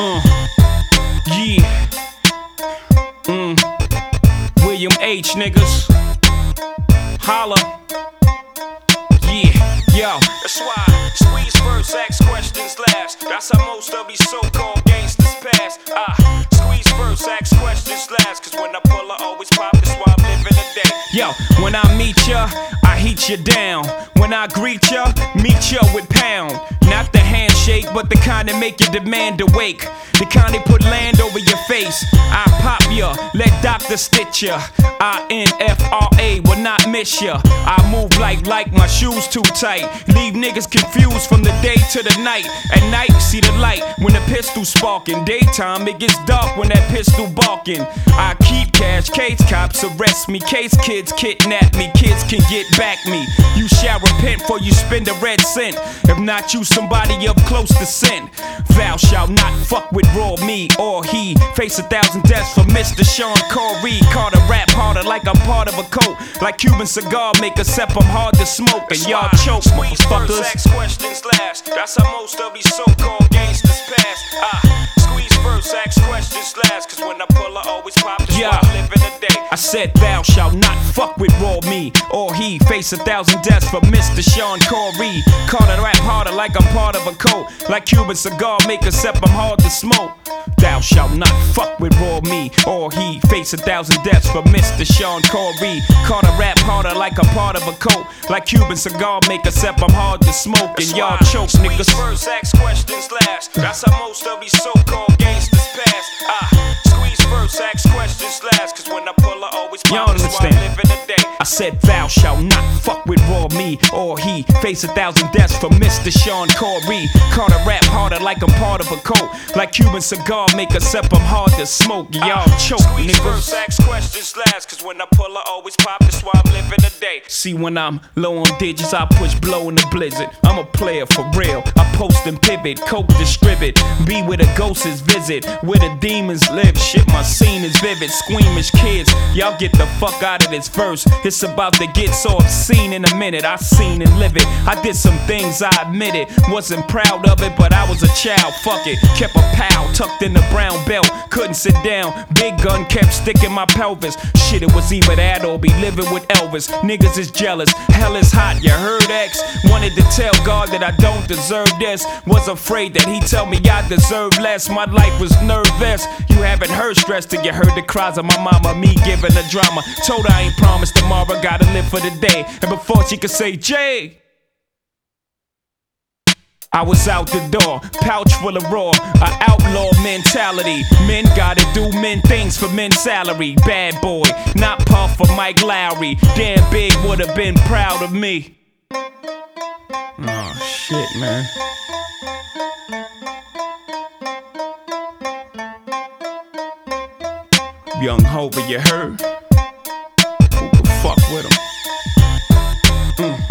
Yeah. William H. niggas. Holla. Yeah. Yo. That's why squeeze first, ask questions last. That's how most of these so-called gangsters pass. Squeeze first, ask questions last. Cause when I pull, I always pop. That's why I'm living the day. Yo, when I meet ya, I heat ya down. When I greet ya, meet ya with pound. Not the handshake, but the kind that make your demand awake. The kind that put land over your face. I pop ya, let doctor stitch ya. INFRA will not miss ya. I move like my shoes too tight. Leave niggas confused from the day to the night. At night, see the light when the pistol sparking. Daytime, it gets dark when that pistol barking. I keep cash, case cops arrest me. Case kids kidnap me, kids can get back me. You shall repent for you spend a red cent. If not you, somebody up close to sin. Thou shalt not fuck with raw me or he. Face 1,000 deaths for Mr. Sean Corey. Caught a rap harder like I'm part of a coat. Like Cuban cigar maker, except I'm hard to smoke. And y'all choke, motherfuckers. Ask questions last. That's how most of these so-called gangsters pass. Squeeze first, ask questions last. Cause when I pull, I always pop. That's why I live in the day. I said thou shalt not fuck with raw me or he. Face 1,000 deaths for Mr. Sean Corey. Caught a rap harder like I'm part of a coat. Like Cuban cigar maker, except I'm hard to smoke. Thou shalt not fuck with raw me or he. Face 1,000 deaths for Mr. Sean Corey. Caught a rap harder like I'm part of a coat. Like Cuban cigar maker, except I'm hard to smoke. And y'all choke, niggas. First, ask questions last. That's how most of these so-called gangsters pass. Squeeze first, ask questions last. Cause when I pull, I always pop. Y'all understand? I said thou shalt not fuck with raw me or he. Face 1,000 deaths for Mr. Sean Corey. Caught a rap harder like I'm part of a coat. Like Cuban cigar maker, except I'm hard to smoke. Y'all choke, niggas. First, ask questions last. Cause when I pull, I always pop. That's why I'm living the day. See, when I'm low on digits, I push blow in the blizzard. I'm a player for real. I post and pivot, coke distribute. Be where the ghosts visit, where the demons live. Shit, my scene is vivid. Squeamish kids, y'all get the fuck out of this verse. It's about to get so obscene in a minute. I seen and live it. I did some things, I admit it. Wasn't proud of it, but I was a child. Fuck it. Kept a pal tucked in the brown belt. Couldn't sit down. Big gun kept sticking my pelvis. Shit, it was either that or be living with Elvis. Niggas is jealous. Hell is hot. You heard X? Wanted to tell God that I don't deserve this. Was afraid that he'd tell me I deserve less. My life was nervous. You haven't heard stress till you heard the cries of my mama. Me giving the drama. Told her I ain't promised tomorrow. Gotta live for the day. And before she could say Jay, I was out the door, pouch full of raw, a outlaw mentality. Men gotta do men things for men's salary. Bad boy, not Puff or Mike Lowry. Damn Big would've been proud of me. Oh shit, man. Young Hova, you heard? Who could fuck with him?